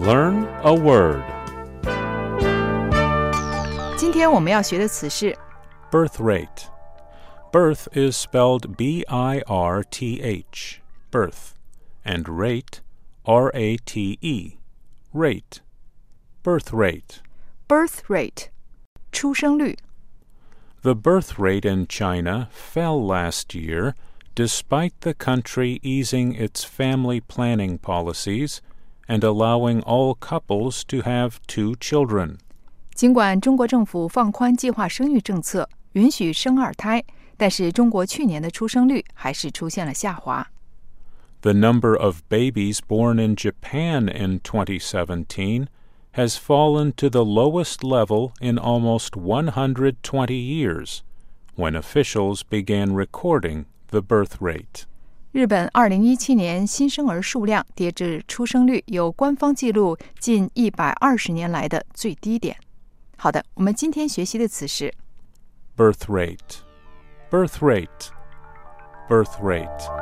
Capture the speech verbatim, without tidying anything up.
Learn a word. 今天我们要学的词是 Birth rate. Birth is spelled B I R T H, birth, and rate, R A T E, rate. Birth rate. birth rate, 出生率。 The birth rate in China fell last year despite the country easing its family planning policies and allowing all couples to have two children. 尽管中国政府放宽计划生育政策，允许生二胎，但是中国去年的出生率还是出现了下滑。 The number of babies born in Japan in twenty seventeen has fallen to the lowest level in almost one hundred twenty years, when officials began recording the birth rate. 日本二零一七年新生儿数量跌至出生率有官方记录近一百二十年来的最低点。好的，我们今天学习的词是 Birth rate. Birth rate. Birth rate.